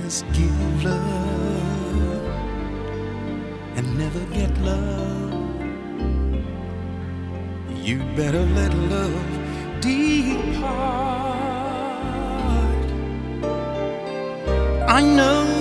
just give love and never get love, you'd better let love depart. I know